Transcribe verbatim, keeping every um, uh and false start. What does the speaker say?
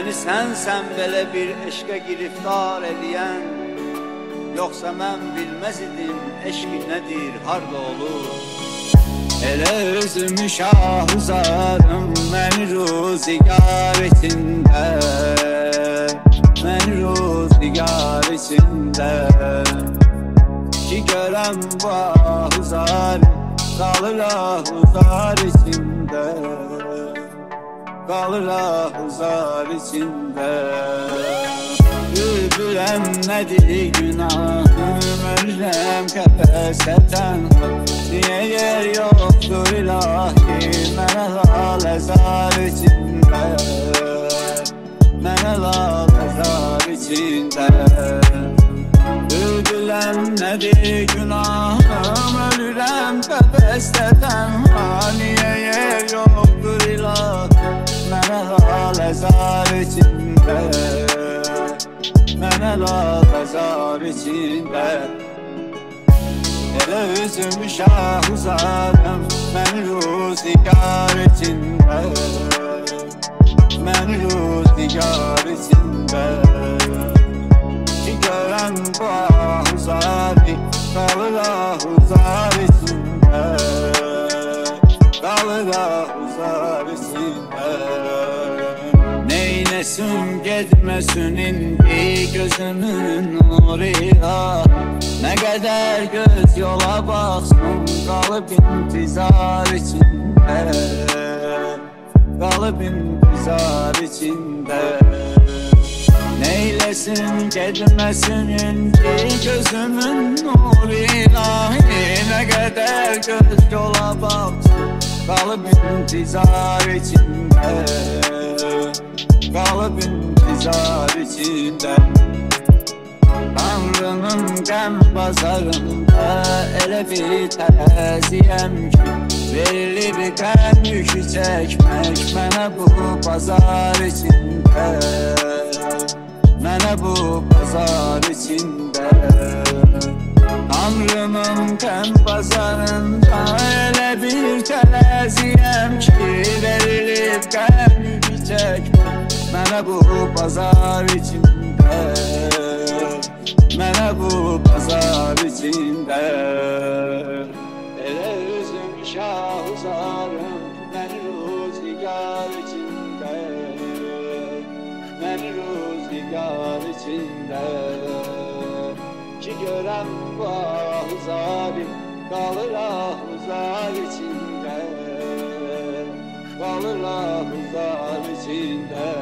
Məni sənsən belə bir eşqə giriftar eləyən, yoxsa mən bilməz idim eşq nədir, harda olur. Elə özümü şah uzarım, məni ruzigar içində, məni ruzigar içində. Ki görəm bu ahuzar, qalır ahuzar içində, qalır ahuzar içində. Bülbüləm nədir günahım, ölürəm qəfəsdə tənha. Niyə yer yoxdur ilahi, mənə laləzar içində, mənə laləzar içində. Bülbüləm nədir günahım, ölürəm qəfəsdə tənha. Niyə yer yoxdur ilahi, mənə laləzar içində, mənə laləzar içində. Elə üzümü şah uzarım, məni ruzigar içində, məni ruzigar içində. Ki görən bu ahuzari, qalır ahuzar içində, qalır ahuzar içində. Neyləsin getməsin indi gözümün nuruyla, nə qədər göz yola baxsın, qalıb intizar içində, qalıb intizar içində. Neyləsin getməsin indi gözümün nuruyla, nə qədər göz yola baxsın, qalıb intizar içində, qalıb intizar içində. Tanrının qəm bazarında elə bir tərəziyəm ki, verilib qəm yükü çəkmək mənə bu bazar içində, mənə bu bazar içində. Tanrının qəm bazarında elə bir tərəziyəm ki, verilib qəm yükü çəkmək mənə bu bazar içində, mənə bu bazar içində. Elə üzüm şah uzarım, məni ruzigar içində, məni ruzigar içində. Ki görəm bu ahuzari, qalır ahuzar içində, qalır ahuzar içində.